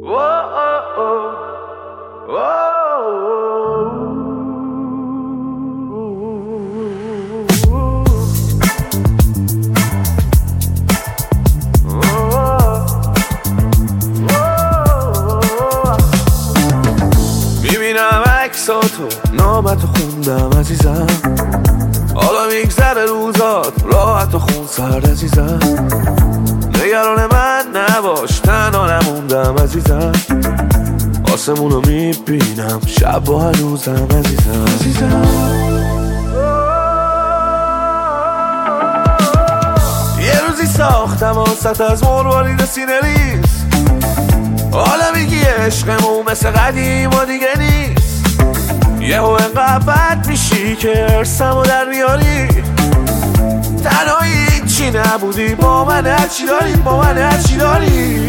میبینم عکساتو نامتو خوندم عزیزم، حالا میگذره روزات راحت و خون سرد عزیزم. نگران من نباش تنها نموندم عزیزم، آسمونو میبینم شب و هنوزم عزیزم. یه روزی ساختم واسط از مروارید سینه ریز، حالا میگی عشقمون مثل قدیم و دیگه نیست. یهو انقدر بد میشی که ارسمو در میاری، تنهایی چی نبودی با من هرچی داری، با من هرچی داری.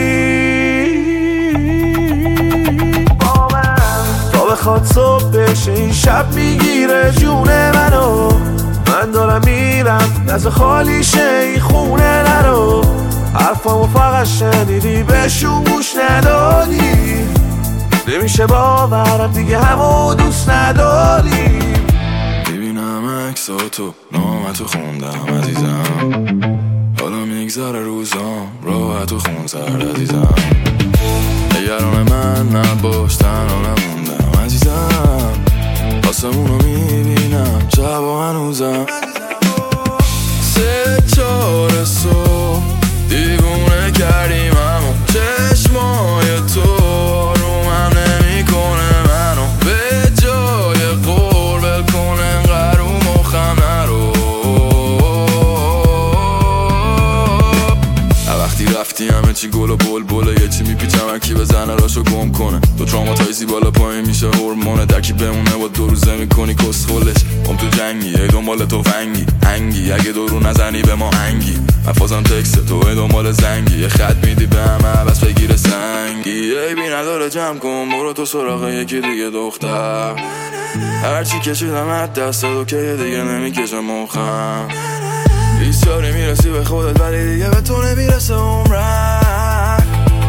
با من تا بخواد صبح بشه این شب میگیره جون منو، من دارم میرم دست خالی شه این خونه نرو. حرفامو فقط شنیدی بهشون گوش ندادی، نمیشه باورم دیگه همو دوست نداری. میبینم عکساتو نامتو خوندم عزیزم، حالا میگذره روزام راحت و خون سرد عزیزم. نگران من نباش تنها نموندم عزیزم، آسمونو میبینم شب و هنوزم. 3-4 صبح دیوونه کردیم همو، چشمای تو رو من نمیکنه منو، به جای قربل کن انقدر رو مخم نرو. وقتی رفتی همه چی گل و بلبله، یه چی میپیچم هرکی بزنه راشو گم کنه. تو تراماتایزی بالا پایین میشه هورمونه، درکی بمونه با 2 روزه میکنی کسخولش. تو جنگی ای دنبال تو فنگی هنگی، اگه دورو نزنی به ما هنگی. مفازم تکست تو ای دنبال زنگی، یه خط میدی به همه بس بگیر سنگی. ای بی نداره جمع کن برو تو سراغ یکی دیگه دختر، هرچی کشیدم از دست تو که دیگه نمیکشه مخم. بیچاره میرسی به خودت ولی دیگه به تو نمیرسه عمرم.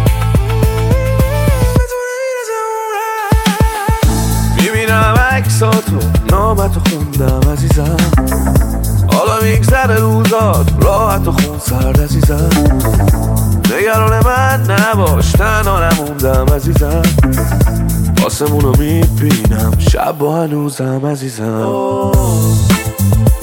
میبینم عکساتو نامتو خوندم عزیزم، حالا میگذره روزات راحت و خون سرد عزیزم. نگران من نباش تنها نموندم عزیزم، آسمونو میبینم شب و هنوزم عزیزم.